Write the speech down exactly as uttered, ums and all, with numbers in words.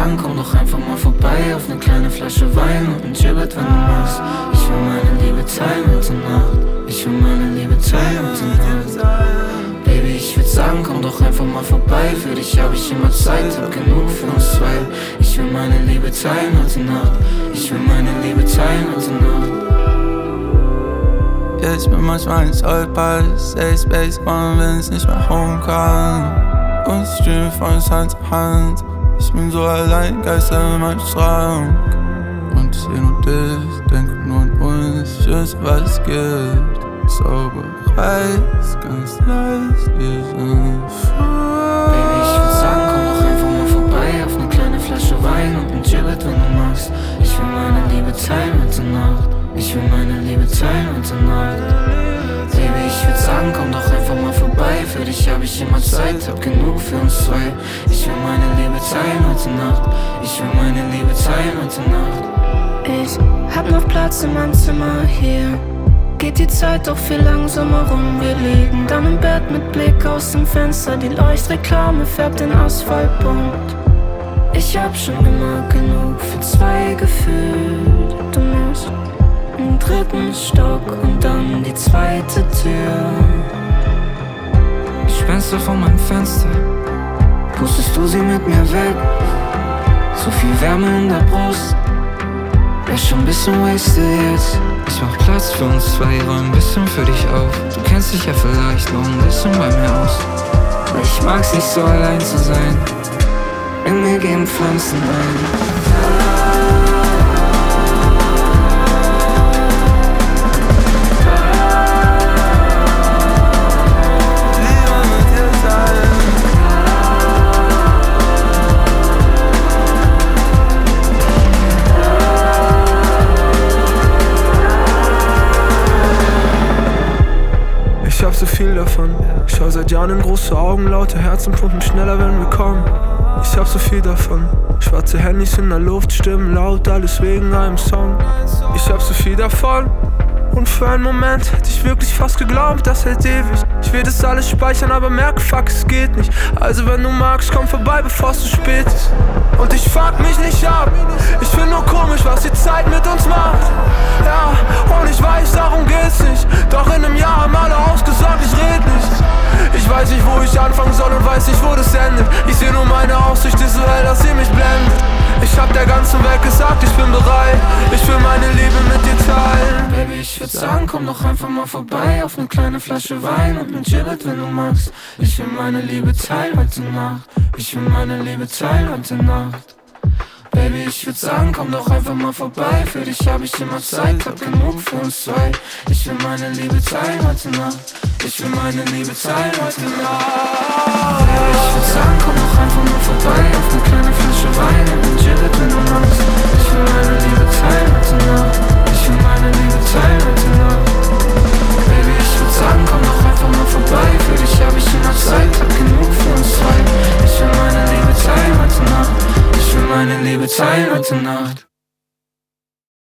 sagen, komm doch einfach mal vorbei auf ne kleine Flasche Wein und ein Gibbet, wenn du magst. Ich will meine Liebe teilen heute Nacht. Ich will meine Liebe teilen heute Nacht. Baby, ich würd sagen, komm doch einfach mal vorbei. Für dich hab ich immer Zeit, hab genug für uns zwei. Ich will meine Liebe teilen heute Nacht. Ich will meine Liebe teilen heute Nacht. Ja, ich bin manchmal ein Zollball, Safe Space, man wenn ich nicht mehr home kann. Und ich streame von Hand zu Hand. Ich bin so allein, Geister in meinem Schrank. Und ich seh nur dich, denke nur an uns, ich weiß, was es gibt. Sauber, reiß, ganz leicht, wir sind frei. Baby, ich würd sagen, komm doch einfach mal vorbei auf ne kleine Flasche Wein und ein Gibbet, wenn du magst. Ich will meine Liebe teilen heute Nacht. Ich will meine Liebe teilen heute Nacht. Baby, ich würd sagen, komm doch einfach mal vorbei. Für dich hab ich immer Zeit, hab genug für uns zwei. Ich will meine Liebe teilen heute Nacht. Ich will meine Liebe teilen heute Nacht. Ich hab noch Platz in meinem Zimmer hier. Geht die Zeit doch viel langsamer rum. Wir liegen dann im Bett mit Blick aus dem Fenster. Die Leuchtreklame färbt den Asphalt bunt. Ich hab schon immer genug für zwei gefühlt. Du musst im dritten Stock und dann die zweite Tür. Gespenster vor meinem Fenster, pustest du sie mit mir weg? So viel Wärme in der Brust, wär schon ein bisschen wasted jetzt. Ich mach Platz für uns zwei, räum ein bisschen für dich auf. Du kennst dich ja vielleicht noch ein bisschen bei mir aus. Aber ich mag's nicht so allein zu sein, in mir gehen Pflanzen ein. Ich hab so viel davon. Ich schau seit Jahren in große Augen, laute Herzen pumpen schneller, wenn wir kommen. Ich hab so viel davon. Schwarze Handys in der Luft, Stimmen laut, alles wegen einem Song. Ich hab so viel davon. Und für einen Moment hätte ich wirklich fast geglaubt, das hält ewig. Ich will das alles speichern, aber merke, fuck, es geht nicht. Also wenn du magst, komm vorbei, bevor es zu spät ist. Und ich fuck mich nicht ab. Ich find nur komisch, was die Zeit mit uns macht. Ja, und ich weiß, darum geht's nicht. Doch in einem Jahr haben alle ausgesagt, ich red nicht. Ich weiß nicht, wo ich anfangen soll und weiß nicht, wo das endet. Ich seh nur meine Aussicht, ist so hell, dass sie mich blendet. Ich hab der ganzen Welt gesagt, ich bin bereit. Ich will meine Liebe mit dir teilen. Baby, ich würd sagen, komm doch einfach mal vorbei auf ne kleine Flasche Wein und ein Gibbet, wenn du magst. Ich will meine Liebe teilen heute Nacht. Ich will meine Liebe teilen heute Nacht. Baby, ich würd sagen, komm doch einfach mal vorbei. Für dich hab ich immer Zeit, hab genug für uns zwei. Ich will meine Liebe teilen heute Nacht. Ich will meine Liebe teilen heute Nacht. Baby, ich würd sagen, komm doch einfach mal vorbei auf ne kleine Flasche Wein und ein Gibbet, wenn du magst. Ich will meine Liebe teilen heute Nacht. Ich will meine Liebe teilen heute Nacht. Baby, ich würd sagen, komm doch einfach mal vorbei. Für dich hab ich immer Zeit, hab genug für uns zwei. Ich will meine Liebe teilen heute Nacht. Ich will meine Liebe teilen heute Nacht.